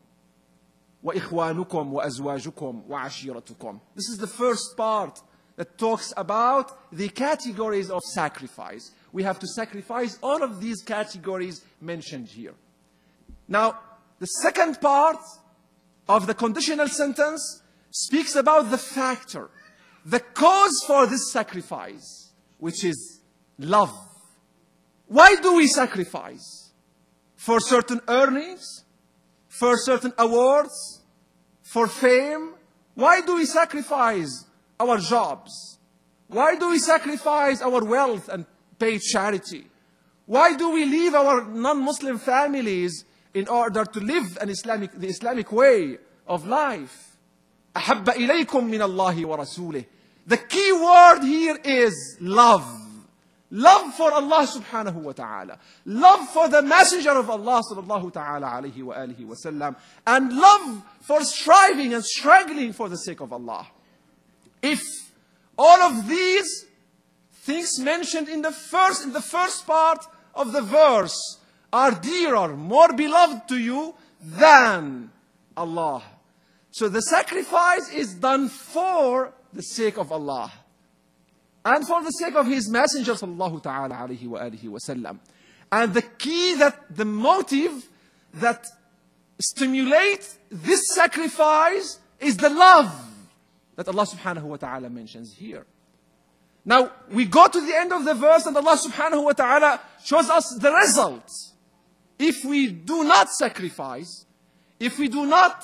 وإخوانكم وأزواجكم وعشيرتكم. This is the first part that talks about the categories of sacrifice. We have to sacrifice all of these categories mentioned here. Now, the second part of the conditional sentence speaks about the factor, the cause for this sacrifice, which is love. Why do we sacrifice? For certain earnings? For certain awards? For fame? Why do we sacrifice our jobs? Why do we sacrifice our wealth and pay charity? Why do we leave our non-Muslim families in order to live the Islamic way of life? أحب إليكم من الله ورسوله. The key word here is love. Love for Allah subhanahu wa ta'ala. Love for the messenger of Allah sallallahu ta'ala alayhi wa alihi wa sallam. And love for striving and struggling for the sake of Allah. If all of these things mentioned in the first part of the verse are dearer, more beloved to you than Allah. So the sacrifice is done for the sake of Allah. And for the sake of His Messenger sallallahu ta'ala alayhi wa alihi wa sallam. And the key, the motive that stimulates this sacrifice is the love that Allah subhanahu wa ta'ala mentions here. Now, we go to the end of the verse and Allah subhanahu wa ta'ala shows us the result. If we do not sacrifice, if we do not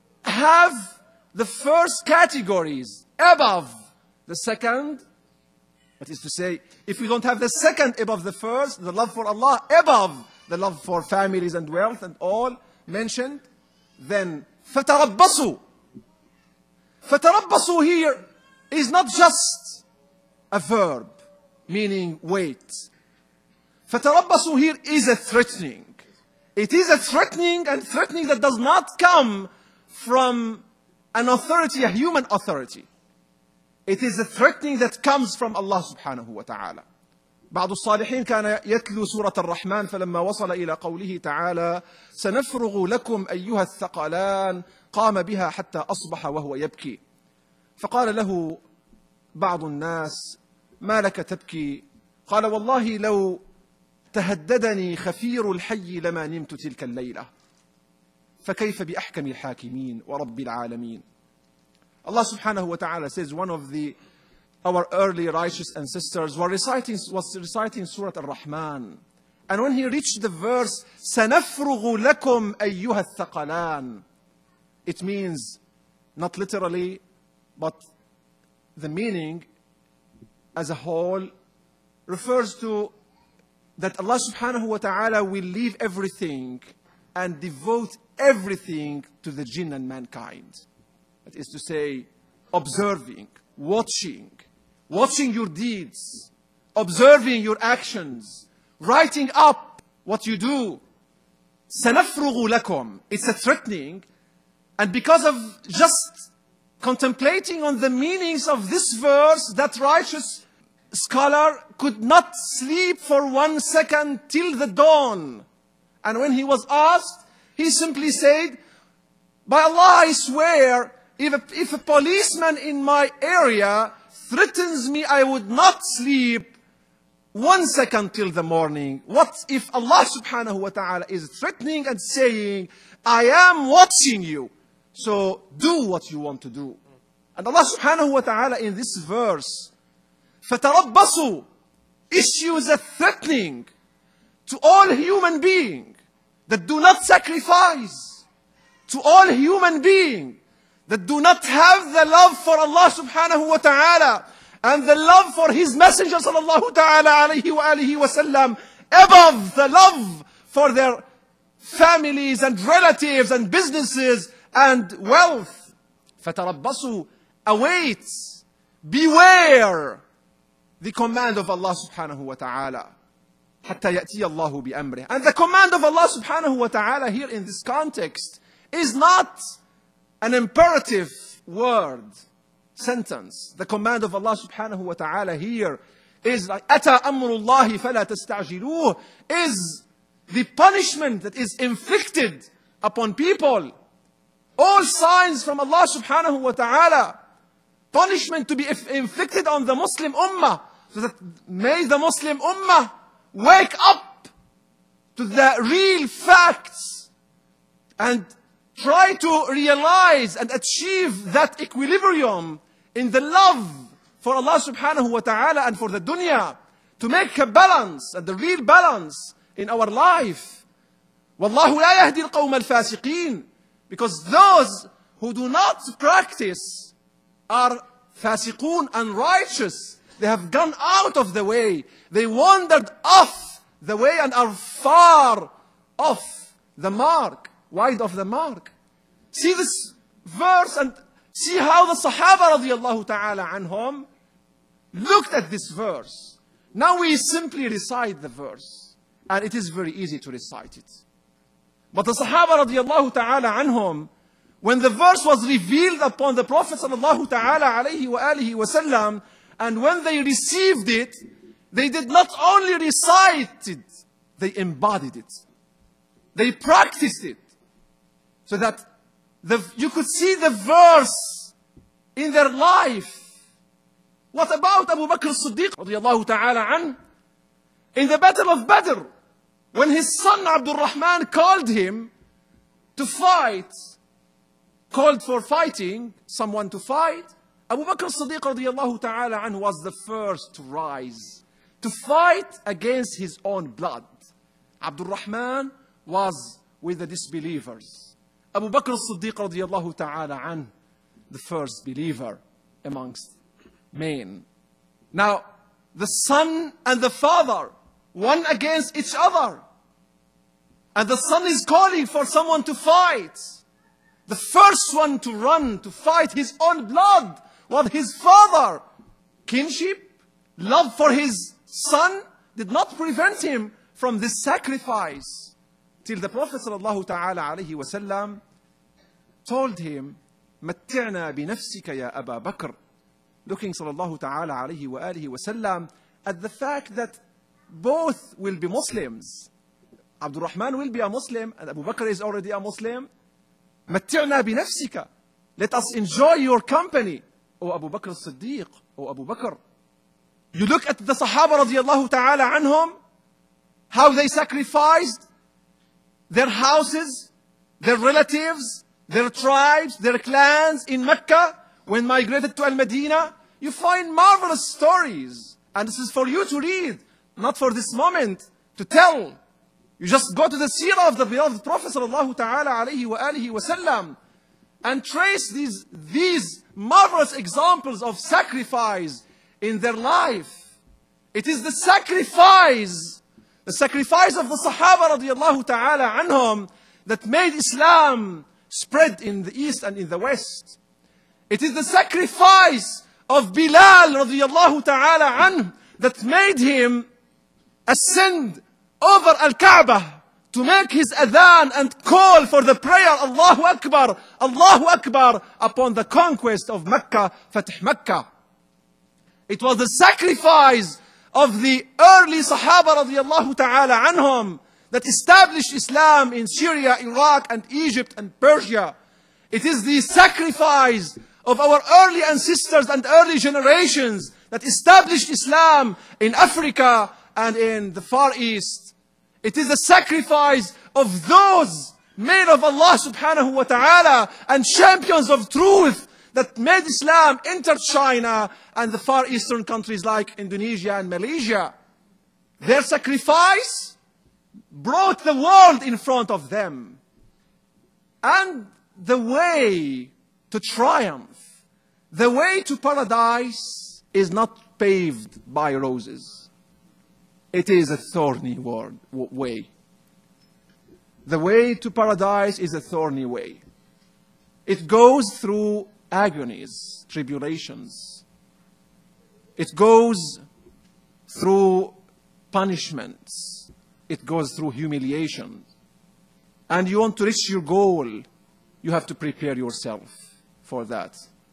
have the first categories above the second, that is to say, if we don't have the second above the first, the love for Allah above the love for families and wealth and all mentioned, then فَتَرَبَّصُوا. فَتَرَبَّصُوا here is not just a verb, meaning wait. فَتَرَبَّصُوا here is a threatening. It is a threatening, and threatening that does not come from an authority, a human authority. It is a threatening that comes from Allah subhanahu wa ta'ala. بعض الصالحين كان يتلو سورة الرحمن فلما وصل إلى قوله تعالى سنفرغ لكم أيها الثقلان قام بها حتى أصبح وهو يبكي فقال له بعض الناس ما لك تبكي قال والله لو تهددني خفير الحي لما نمت تلك الليلة فكيف بأحكم الحاكمين ورب العالمين. Allah subhanahu wa ta'ala says one of our early righteous ancestors was reciting Surah Al-Rahman. And when he reached the verse, سَنَفْرُغُ لَكُمْ أَيُّهَا الثَّقَلَانِ, it means not literally, but the meaning as a whole refers to that Allah subhanahu wa ta'ala will leave everything and devote everything to the jinn and mankind. That is to say, observing, watching your deeds, observing your actions, writing up what you do. سَنَفْرُغُ لَكُمْ. It's a threatening. And because of just contemplating on the meanings of this verse, that righteous scholar could not sleep for 1 second till the dawn. And when he was asked, he simply said, by Allah I swear, if a policeman in my area threatens me, I would not sleep 1 second till the morning. What if Allah subhanahu wa ta'ala is threatening and saying, I am watching you, so do what you want to do. And Allah subhanahu wa ta'ala in this verse, فَتَرَبَّصُوا, issues a threatening to all human beings that do not sacrifice, to all human beings that do not have the love for Allah subhanahu wa ta'ala and the love for His Messenger sallallahu ta'ala alayhi wa alihi wa sallam above the love for their families and relatives and businesses and wealth. فَتَرَبَّصُوا, await, beware the command of Allah subhanahu wa ta'ala. حَتَّى يَأْتِيَ اللَّهُ بِأَمْرِهِ. And the command of Allah subhanahu wa ta'ala here in this context is not an imperative word, sentence. The command of Allah subhanahu wa ta'ala here is like, أَتَى أَمْرُ اللَّهِ فَلَا تَسْتَعْجِلُوهُ, is the punishment that is inflicted upon people. All signs from Allah subhanahu wa ta'ala. Punishment to be inflicted on the Muslim ummah. So that may the Muslim ummah wake up to the real facts and try to realize and achieve that equilibrium in the love for Allah subhanahu wa ta'ala and for the dunya, to make a balance and the real balance in our life. وَاللَّهُ لَا يَهْدِي الْقَوْمَ الْفَاسِقِينَ. Because those who do not practice are fasiqun, unrighteous. They have gone out of the way. They wandered off the way and are far off the mark, wide of the mark. See this verse and see how the Sahaba radiallahu ta'ala anhum looked at this verse. Now we simply recite the verse, and it is very easy to recite it. But the Sahaba radiallahu ta'ala anhum, when the verse was revealed upon the Prophet sallallahu ta'ala alayhi wa alihi wa sallam, and when they received it, they did not only recite it, they embodied it. They practiced it. So that you could see the verse in their life. What about Abu Bakr as-Siddiq radiyallahu ta'ala anhu? In the Battle of Badr, when his son Abdul Rahman called him to fight, called for fighting, someone to fight, Abu Bakr as-Siddiq radiyallahu ta'ala anhu was the first to rise, to fight against his own blood. Abdul Rahman was with the disbelievers. Abu Bakr as-Siddiq radiyallahu ta'ala anhu, the first believer amongst men. Now, the son and the father, one against each other. And the son is calling for someone to fight. The first one to run, to fight his own blood, was his father. Kinship, love for his son, did not prevent him from this sacrifice. Till the Prophet sallallahu ta'ala alayhi wa sallam told him, مَتِّعْنَا بِنَفْسِكَ يَا أَبَا بَكْرٍ. Looking sallallahu ta'ala alayhi wa alihi wa sallam at the fact that both will be Muslims. Abdul Rahman will be a Muslim and Abu Bakr is already a Muslim. مَتِّعْنَا بِنَفْسِكَ. Let us enjoy your company. O Abu Bakr as-Siddiq, O Abu Bakr. You look at the Sahaba radiyallahu ta'ala anhum, how they sacrificed their houses, their relatives, their tribes, their clans in Mecca when migrated to Al-Madinah. You find marvelous stories. And this is for you to read, not for this moment to tell. You just go to the seerah of the beloved Prophet sallallahu ta'ala alayhi wa alihi wa sallam. and trace these marvelous examples of sacrifice in their life. It is the sacrifice of the Sahaba radiallahu ta'ala anhum that made Islam spread in the East and in the West. It is the sacrifice of Bilal radiallahu ta'ala anhu that made him ascend over Al-Kaaba to make his adhan and call for the prayer, Allahu Akbar, upon the conquest of Mecca, Fatih Mecca. It was the sacrifice of the early Sahaba radiallahu ta'ala anhum that established Islam in Syria, Iraq, and Egypt, and Persia. It is the sacrifice of our early ancestors and early generations that established Islam in Africa and in the Far East. It is the sacrifice of those men of Allah subhanahu wa ta'ala and champions of truth that made Islam enter China and the Far Eastern countries like Indonesia and Malaysia. Their sacrifice brought the world in front of them. And the way to triumph, the way to paradise is not paved by roses. It is a thorny way. The way to paradise is a thorny way. It goes through agonies, tribulations. It goes through punishments. It goes through humiliation. And you want to reach your goal, you have to prepare yourself for that.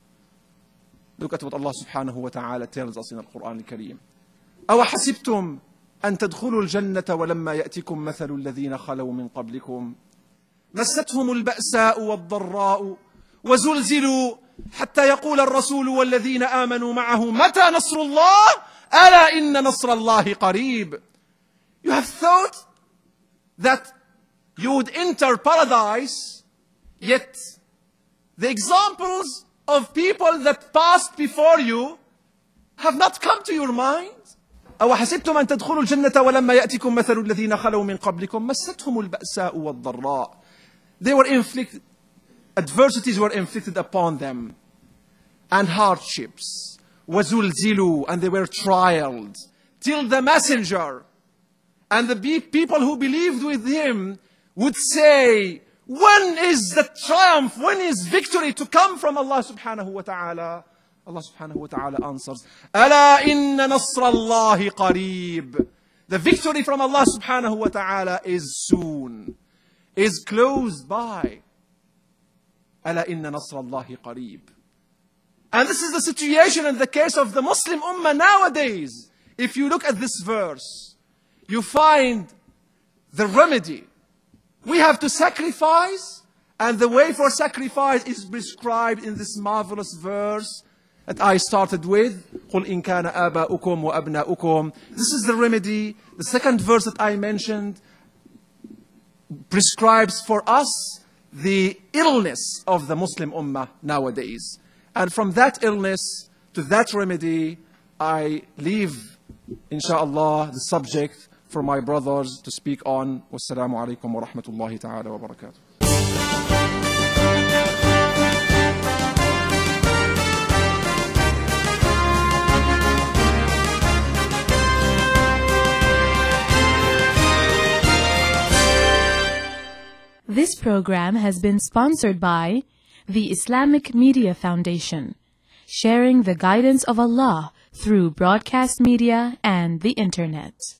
Look at what Allah subhanahu wa ta'ala tells us in the Quran al-Kareem. أَوَحَسِبْتُمْ أن تدخلوا الجنة ولما يأتكم مثل الذين خلوا من قبلكم مستهم البأساء والضراء وزلزلوا حتى يقول الرسول والذين آمنوا معه متى نصر الله ألا إن نصر الله قريب. You have thought that you would enter paradise, yet the examples of people that passed before you have not come to your mind. أوحسبتم أن تدخلوا الجنة ولما يأتكم مثل الذين خلوا من قبلكم مستهم البأساء والضراء. They were inflicted, adversities were inflicted upon them, and hardships. وزلزلوا, and they were trialed, till the messenger and the people who believed with him would say, when is the triumph, when is victory to come from Allah subhanahu wa ta'ala? Allah subhanahu wa ta'ala answers, أَلَا إِنَّ نَصْرَ اللَّهِ قَرِيبٌ. The victory from Allah subhanahu wa ta'ala is soon, is close by. أَلَا إِنَّ نَصْرَ اللَّهِ قَرِيبٌ. And this is the situation in the case of the Muslim Ummah nowadays. If you look at this verse, you find the remedy. We have to sacrifice, and the way for sacrifice is prescribed in this marvelous verse that I started with. قُلْ إِنْ كَانَ آبَاؤُكُمْ وَأَبْنَاؤُكُمْ. This is the remedy. The second verse that I mentioned prescribes for us the illness of the Muslim Ummah nowadays. And from that illness to that remedy, I leave, inshallah, the subject for my brothers to speak on. Wassalamu alaikum wa rahmatullahi ta'ala wa barakatuh. This program has been sponsored by the Islamic Media Foundation, sharing the guidance of Allah through broadcast media and the Internet.